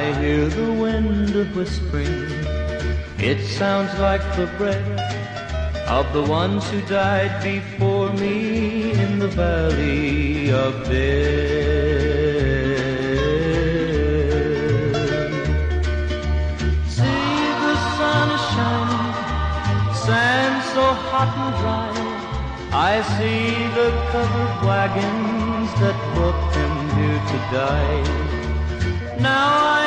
I hear the wind whispering. It sounds like the breath of the ones who died before me in the valley of death. See, the sun is shining, sand so hot and dry. I see the covered wagons that brought them here to die. Now